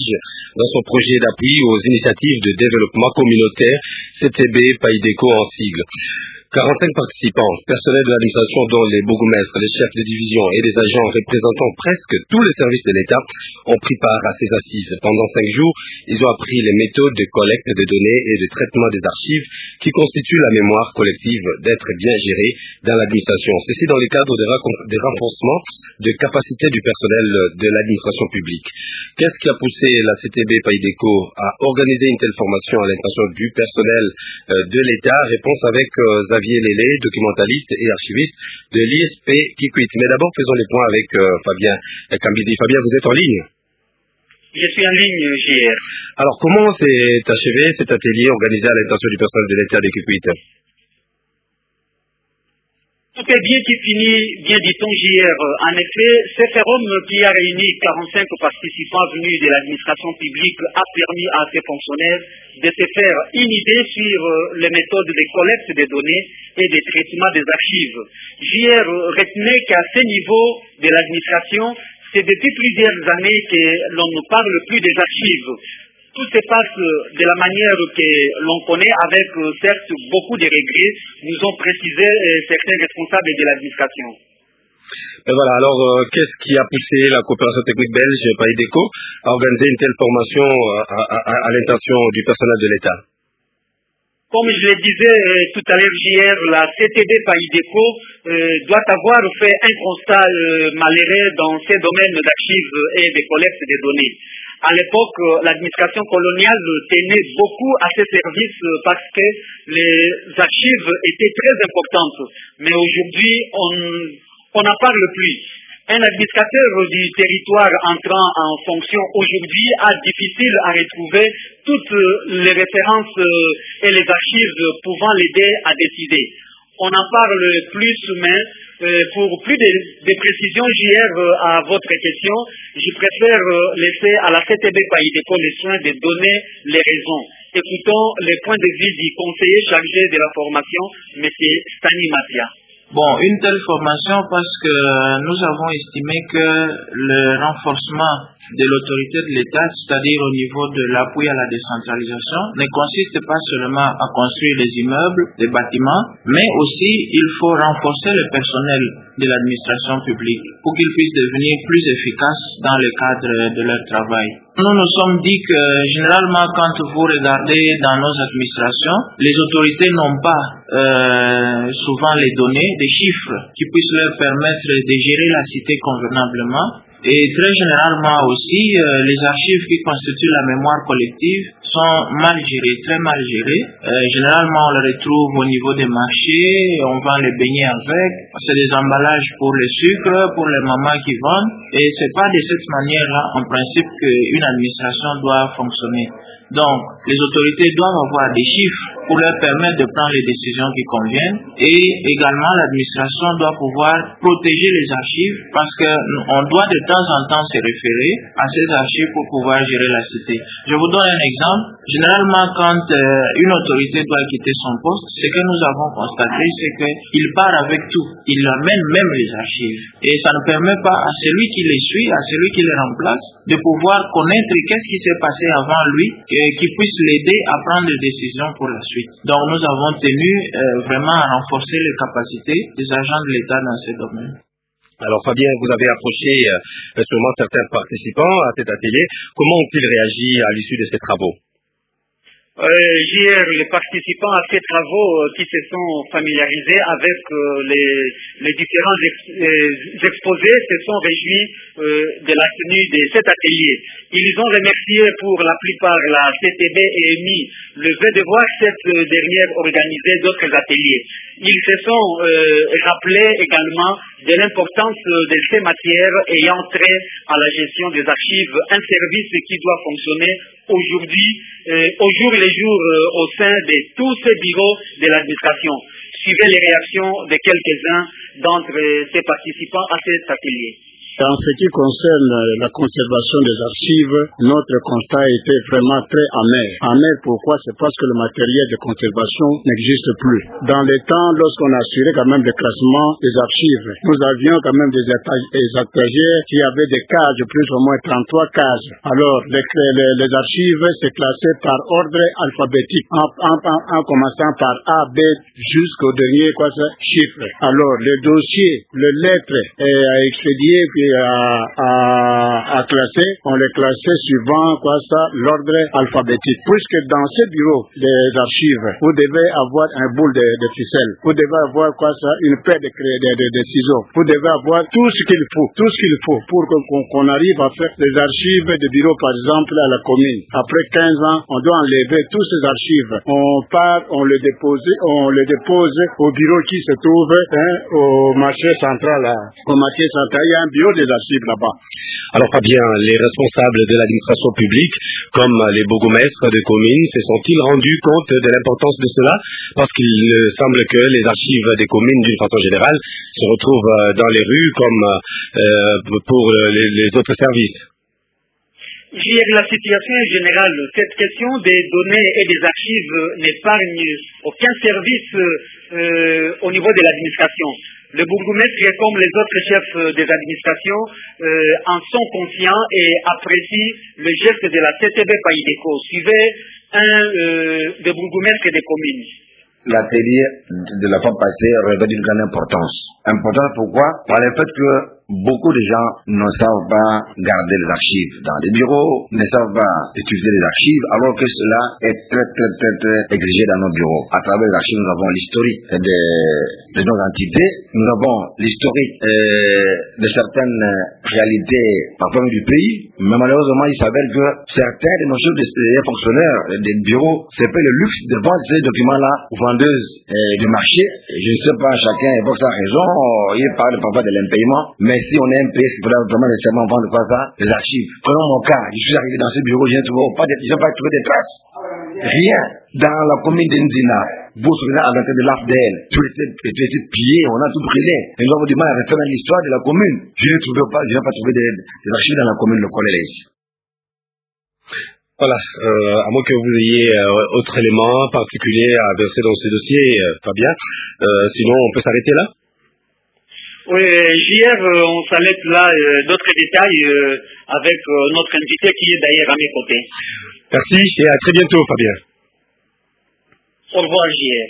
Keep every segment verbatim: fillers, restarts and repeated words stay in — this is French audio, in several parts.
Belge dans son projet d'appui aux initiatives de développement communautaire, C T B Païdeco en sigle. quarante-cinq participants, personnels de l'administration dont les bourgmestres, les chefs de division et les agents représentant presque tous les services de l'État ont pris part à ces assises. Pendant cinq jours, ils ont appris les méthodes de collecte de données et de traitement des archives qui constituent la mémoire collective d'être bien gérée dans l'administration. Ceci dans le cadre des, des renforcements de capacité du personnel de l'administration publique. Qu'est-ce qui a poussé la C T B Païdeco à organiser une telle formation à l'intention du personnel de l'État? Réponse avec euh, Xavier Lélé, documentaliste et archiviste de l'I S P Kikwit. Mais d'abord, faisons les points avec euh, Fabien Kambidi. Fabien, vous êtes en ligne? Je suis en ligne, J R. Alors, comment s'est achevé cet atelier organisé à l'intention du personnel de l'État de Kikwit? Tout est bien qui finit, bien dit-on, J R. En effet, ce forum qui a réuni quarante-cinq participants venus de l'administration publique a permis à ces fonctionnaires de se faire une idée sur les méthodes de collecte des données et de traitement des archives. J R retenait qu'à ce niveau de l'administration, c'est depuis plusieurs années que l'on ne parle plus des archives. Tout se passe de la manière que l'on connaît avec, certes, beaucoup de regrets, nous ont précisé certains responsables de l'administration. Et voilà, alors euh, qu'est-ce qui a poussé la coopération technique belge Païdeco à organiser une telle formation à, à, à, à l'intention du personnel de l'État? Comme je le disais euh, tout à l'heure hier, la C T B Païdeco euh, doit avoir fait un constat euh, malheureux dans ces domaines d'archives et de collecte des données. À l'époque, l'administration coloniale tenait beaucoup à ces services parce que les archives étaient très importantes. Mais aujourd'hui, on n'en parle plus. Un administrateur du territoire entrant en fonction aujourd'hui a difficile à retrouver toutes les références et les archives pouvant l'aider à décider. On en parle plus, mais euh, pour plus de, de précisions, J R, euh, à votre question, je préfère euh, laisser à la C T B Païdeco le soin de donner les raisons. Écoutons les points de vue du conseiller chargé de la formation, M. Stani Matia. Bon, une telle formation parce que nous avons estimé que le renforcement de l'autorité de l'État, c'est-à-dire au niveau de l'appui à la décentralisation, ne consiste pas seulement à construire des immeubles, des bâtiments, mais aussi il faut renforcer le personnel de l'administration publique pour qu'ils puissent devenir plus efficaces dans le cadre de leur travail. Nous nous sommes dit que généralement quand vous regardez dans nos administrations, les autorités n'ont pas euh, souvent les données, des chiffres qui puissent leur permettre de gérer la cité convenablement. Et très généralement aussi, euh, les archives qui constituent la mémoire collective sont mal gérées, très mal gérées. Euh, généralement, on les retrouve au niveau des marchés, on vend les beignets avec, c'est des emballages pour les sucres, pour les mamans qui vendent. Et c'est pas de cette manière-là, en principe, qu'une administration doit fonctionner. Donc, les autorités doivent avoir des chiffres pour leur permettre de prendre les décisions qui conviennent et également l'administration doit pouvoir protéger les archives parce qu'on doit de temps en temps se référer à ces archives pour pouvoir gérer la cité. Je vous donne un exemple. Généralement, quand euh, une autorité doit quitter son poste, ce que nous avons constaté, c'est qu'il part avec tout. Il amène même les archives. Et ça ne permet pas à celui qui les suit, à celui qui les remplace, de pouvoir connaître qu'est-ce qui s'est passé avant lui et qui puisse l'aider à prendre des décisions pour la suite. Donc nous avons tenu euh, vraiment à renforcer les capacités des agents de l'État dans ces domaines. Alors Fabien, vous avez approché euh, sûrement certains participants à cet atelier. Comment ont-ils réagi à l'issue de ces travaux? Euh, hier, les participants à ces travaux euh, qui se sont familiarisés avec euh, les, les différents ex, euh, exposés se sont réjouis euh, de la tenue de cet atelier. Ils ont remercié pour la plupart la C T B et émis le vœu de voir cette euh, dernière organiser d'autres ateliers. Ils se sont euh, rappelés également de l'importance de ces matières ayant trait à la gestion des archives, un service qui doit fonctionner aujourd'hui, euh, au jour le jour, euh, au sein de tous ces bureaux de l'administration. Suivez les réactions de quelques-uns d'entre ces participants à cet atelier. En ce qui concerne la conservation des archives, notre constat était vraiment très amer. Amer pourquoi? C'est parce que le matériel de conservation n'existe plus. Dans les temps, lorsqu'on assurait quand même le classement des archives, nous avions quand même des, des ateliers qui avaient des cases, plus ou moins trente-trois cases. Alors, les, les, les archives se classaient par ordre alphabétique, en, en, en, en commençant par A, B, jusqu'au dernier quoi, ça, chiffre. Alors, les dossiers, les lettres à expédier, puis à, à, à classer, on les classait suivant quoi ça, l'ordre alphabétique. Puisque dans ce bureau des archives, vous devez avoir un boule de, de ficelle, vous devez avoir quoi ça, une paire de, de, de, de ciseaux, vous devez avoir tout ce qu'il faut, tout ce qu'il faut pour qu'on qu'on arrive à faire des archives de bureau, par exemple, à la commune. Après quinze ans, on doit enlever tous ces archives. On part, on les dépose, on les dépose au bureau qui se trouve hein, au marché central. Là. Au marché central, il y a un bureau des archives là-bas. Alors Fabien, les responsables de l'administration publique, comme les bourgmestres de communes, se sont-ils rendus compte de l'importance de cela? Parce qu'il semble que les archives des communes, d'une façon générale, se retrouvent dans les rues comme euh, pour les, les autres services. La situation est générale. Cette question des données et des archives n'épargne aucun service euh, au niveau de l'administration. Le bourgmestre, comme les autres chefs des administrations, euh, en sont conscients et apprécient le geste de la C T B Païdeco. Suivez un euh, des bourgmestres des communes. L'atelier de la fois passée revêt d'une grande importance. Importance pourquoi? Par le fait que beaucoup de gens ne savent pas garder les archives dans les bureaux, ne savent pas utiliser les archives, alors que cela est très très très très exigé dans nos bureaux. À travers les archives, nous avons l'historique de, de nos entités, nous avons l'historique de certaines réalités parfois du pays, mais malheureusement il s'avère que certains de nos chefs de fonctionnaires des bureaux se paient le luxe de vendre ces documents-là aux vendeuses euh, du marché. Je ne sais pas, chacun évoque sa raison, il parle parfois de l'impayement, mais si on est un pays, il faudra vraiment nécessairement vendre quoi ça, les archives. Prenons mon cas, je suis arrivé dans ce bureau, je n'ai pas, pas trouvé de traces. Rien. Dans la commune d'Indina, vous vous souvenez à l'entrée de l'A F D L, tout était, était pillé, on a tout brûlé. Et nous avons du mal à refaire l'histoire de la commune. Je n'ai trouvé pas, je n'ai pas trouvé des, des archives dans la commune de Colélès. Voilà, euh, à moins que vous ayez euh, autre élément particulier à verser dans ce dossier, euh, Fabien. Euh, sinon, on peut s'arrêter là? Oui, hier, euh, on s'arrête là. Euh, d'autres détails euh, avec euh, notre invité qui est d'ailleurs à mes côtés. Merci et à très bientôt, Fabien. Au revoir, J R.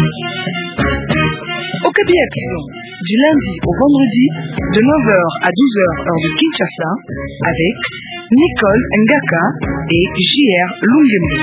Okapi Action, du lundi au vendredi, de neuf heures à douze heures heure de Kinshasa, avec Nicole Ngaka et J R Lungembe.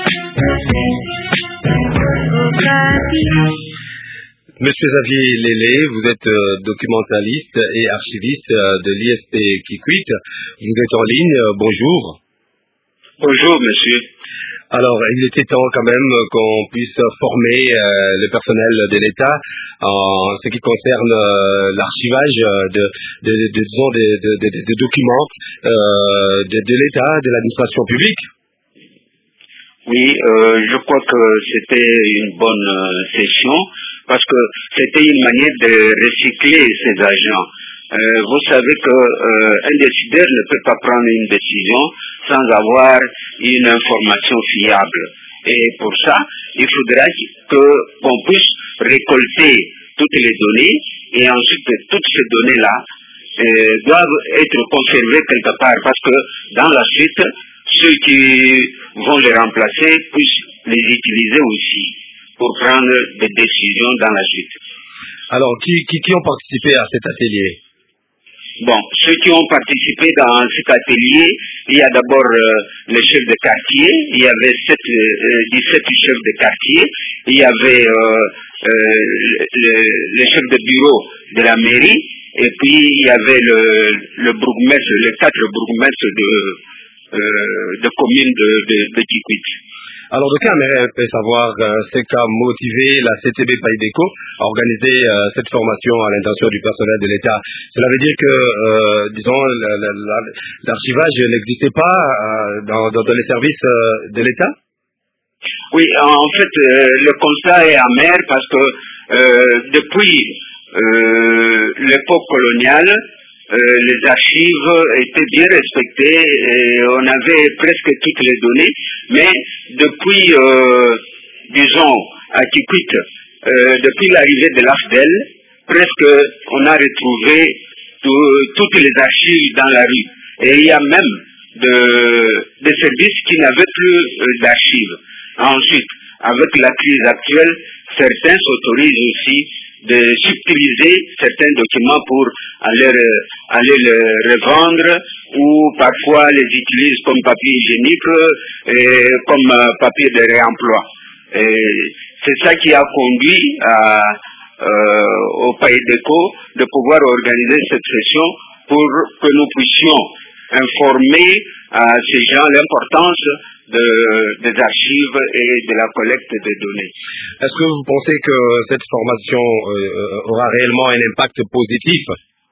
Monsieur Xavier Lélé, vous êtes euh, documentaliste et archiviste euh, de l'I S P Kikwit. Vous êtes en ligne. Euh, bonjour. Bonjour, monsieur. Alors, il était temps quand même qu'on puisse former euh, le personnel de l'État en ce qui concerne euh, l'archivage de, de, de, de, disons, de, de, de, de documents euh, de, de l'État, de l'administration publique. Oui, euh, je crois que c'était une bonne euh, session parce que c'était une manière de recycler ces agents. Euh, vous savez que euh, un décideur ne peut pas prendre une décision sans avoir une information fiable. Et pour ça, il faudra que qu'on puisse récolter toutes les données et ensuite toutes ces données-là euh, doivent être conservées quelque part parce que dans la suite, ceux qui vont les remplacer puissent les utiliser aussi pour prendre des décisions dans la suite. Alors, qui, qui, qui ont participé à cet atelier? Bon, ceux qui ont participé dans cet atelier, il y a d'abord euh, les chefs de quartier, il y avait sept, euh, dix-sept chefs de quartier, il y avait euh, euh, le, les chefs de bureau de la mairie, et puis il y avait le, le bourgmestre, les quatre bourgmestres de, euh, de communes de, de, de Kikwit. Alors, de quelle manière peut savoir euh, ce qu'a motivé la C T B Païdeco à organiser euh, cette formation à l'intention du personnel de l'État? Cela veut dire que, euh, disons, l'archivage n'existait pas euh, dans, dans, dans les services euh, de l'État? Oui, en fait, euh, le constat est amer parce que euh, depuis euh, l'époque coloniale, les archives étaient bien respectées et on avait presque toutes les données, mais depuis, euh, disons, à Kikwit, euh, depuis l'arrivée de l'A F D E L, presque on a retrouvé tout, toutes les archives dans la rue. Et il y a même de, des services qui n'avaient plus euh, d'archives. Ensuite, avec la crise actuelle, certains s'autorisent aussi de subtiliser certains documents pour aller, aller les revendre ou parfois les utilisent comme papier hygiénique et comme papier de réemploi. Et c'est ça qui a conduit à, euh, au PAIDECO de pouvoir organiser cette session pour que nous puissions informer à ces gens l'importance de, des archives et de la collecte des données. Est-ce que vous pensez que cette formation euh, aura réellement un impact positif?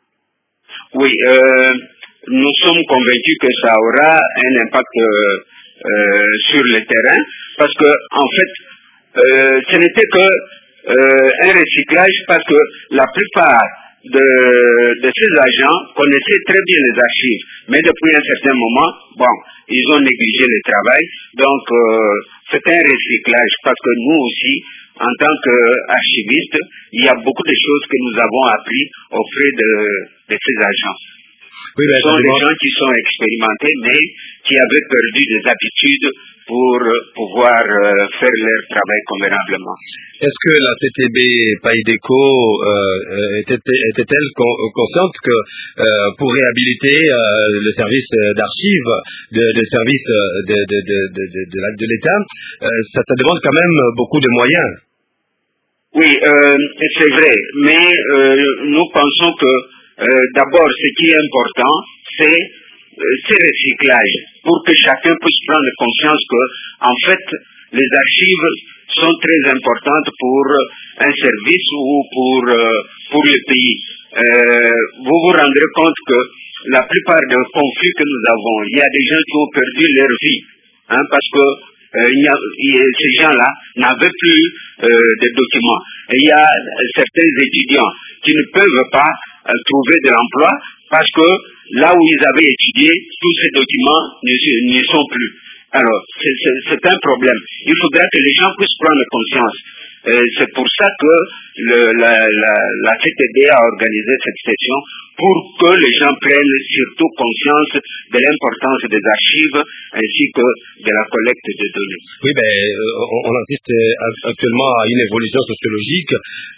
Oui, euh, nous sommes convaincus que ça aura un impact euh, euh, sur le terrain, parce que en fait, euh, ce n'était que euh, un recyclage, parce que la plupart de, de ces agents connaissaient très bien les archives, mais depuis un certain moment, bon, ils ont négligé le travail, donc euh, c'est un recyclage, parce que nous aussi, en tant qu'archivistes, il y a beaucoup de choses que nous avons appris auprès de, de ces agents. Oui, Ce sont des gens qui sont expérimentés, mais qui avaient perdu des habitudes pour pouvoir euh, faire leur travail convenablement. Est-ce que la C T B PAIDECO euh, était-elle était consciente que euh, pour réhabiliter euh, le service d'archives, de, de service de, de, de, de, de, de, de l'État, euh, ça, ça demande quand même beaucoup de moyens? Oui, euh, c'est vrai, mais euh, nous pensons que euh, d'abord ce qui est important, c'est euh, ce recyclage, pour que chacun puisse prendre conscience que, en fait, les archives sont très importantes pour un service ou pour, euh, pour le pays. Euh, vous vous rendrez compte que la plupart des conflits que nous avons, il y a des gens qui ont perdu leur vie, hein, parce que euh, il y a, il, ces gens-là n'avaient plus euh, de documents. Et il y a certains étudiants qui ne peuvent pas euh, trouver de l'emploi parce que là où ils avaient étudié, tous ces documents n'y sont plus. Alors, c'est un problème. Il faudra que les gens puissent prendre conscience. C'est pour ça que le, la, la, la C T B a organisé cette session, pour que les gens prennent surtout conscience de l'importance des archives ainsi que de la collecte de données. Oui, ben, on, on assiste actuellement à une évolution sociologique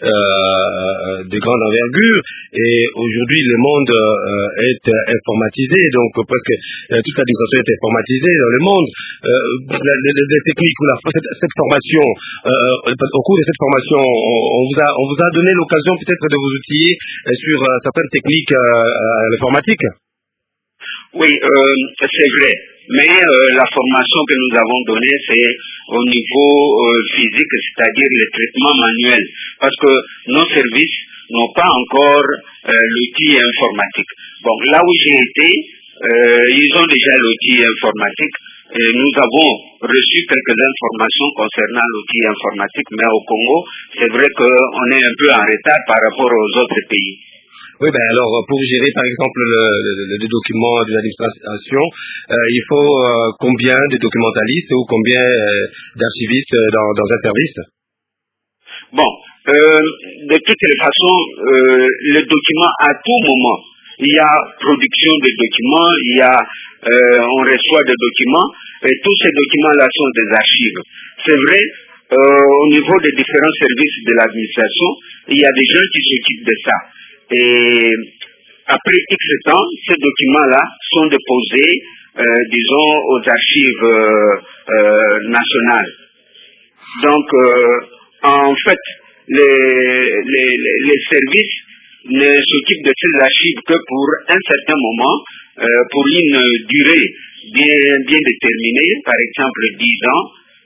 euh, de grande envergure, et aujourd'hui le monde euh, est informatisé, donc presque euh, toute l'administration est informatisée dans le monde. Euh, les, les techniques, la, cette, cette formation, euh, au cours de cette formation, on, on vous a, on vous a donné l'occasion peut-être de vous outiller euh, sur euh, certaines techniques euh, à l'informatique? Oui, euh, c'est vrai. Mais euh, la formation que nous avons donnée, c'est au niveau euh, physique, c'est-à-dire le traitement manuel. Parce que nos services n'ont pas encore euh, l'outil informatique. Bon, là où j'ai été, euh, ils ont déjà l'outil informatique. Et nous avons reçu quelques informations concernant l'outil informatique, mais au Congo, c'est vrai qu'on est un peu en retard par rapport aux autres pays. Oui, ben alors pour gérer par exemple le, le, le document de l'administration, euh, il faut euh, combien de documentalistes ou combien euh, d'archivistes dans, dans un service? Bon, euh, de toutes les façons, euh, le document à tout moment, il y a production de documents, il y a, euh, on reçoit des documents, et tous ces documents-là sont des archives. C'est vrai, euh, au niveau des différents services de l'administration, il y a des gens qui s'occupent de ça. Et après X temps, ces documents-là sont déposés, euh, disons, aux archives euh, euh, nationales. Donc, euh, en fait, les, les, les services ne s'occupent de ces archives que pour un certain moment, euh, pour une durée bien, bien déterminée, par exemple dix ans,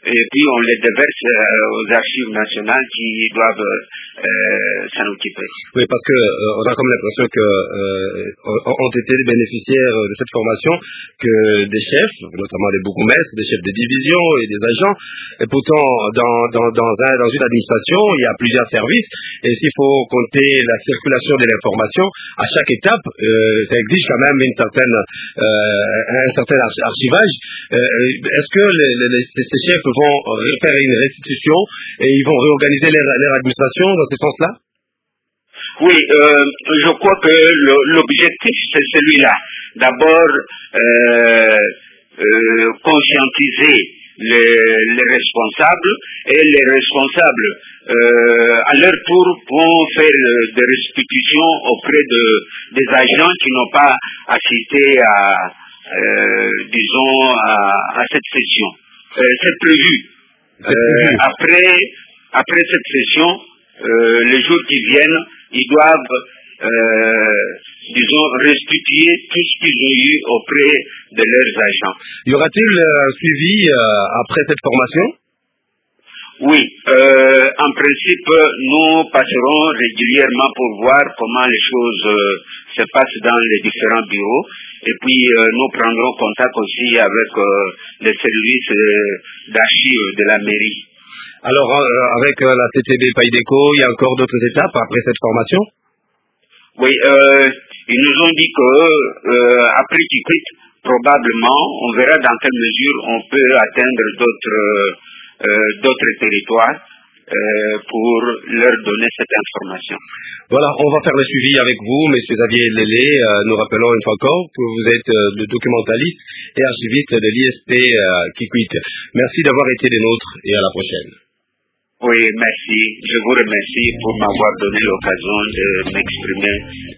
et puis on les déverse euh, aux archives nationales qui doivent euh, s'en occuper. Oui, parce que euh, on a comme l'impression que euh, ont été les bénéficiaires de cette formation que des chefs, notamment des bourgmestres, des chefs de division et des agents. Et pourtant, dans dans dans, un, dans une administration, il y a plusieurs services. Et s'il faut compter la circulation de l'information à chaque étape, euh, ça exige quand même une certaine euh, un certain archivage. Euh, est-ce que les, les, ces chefs vont faire une restitution et ils vont réorganiser leur, leur administration dans ce sens-là? Oui, euh, je crois que l'objectif c'est celui-là. D'abord, euh, euh, conscientiser les, les responsables et les responsables euh, à leur tour vont faire des restitutions auprès de, des agents qui n'ont pas assisté à, euh, disons, à, à cette session. Euh, c'est prévu. Euh, après, après cette session, euh, les jours qui viennent, ils doivent, euh, disons, restituer tout ce qu'ils ont eu auprès de leurs agents. Y aura-t-il un suivi euh, après cette formation? Oui, euh, en principe, nous passerons régulièrement pour voir comment les choses euh, se passent dans les différents bureaux. Et puis, euh, nous prendrons contact aussi avec euh, les services euh, d'archives de la mairie. Alors, euh, avec euh, la C T B Paideco, il y a encore d'autres étapes après cette formation? Oui, euh, ils nous ont dit que euh, après qu'ils quittent, probablement, on verra dans quelle mesure on peut atteindre d'autres euh, d'autres territoires euh, pour leur donner cette information. Voilà, on va faire le suivi avec vous, M. Xavier Lélé. Euh, nous rappelons une fois encore que vous êtes euh, le documentaliste et archiviste de l'I S P euh, Kikwit. Merci d'avoir été des nôtres et à la prochaine. Oui, merci. Je vous remercie pour m'avoir donné l'occasion de m'exprimer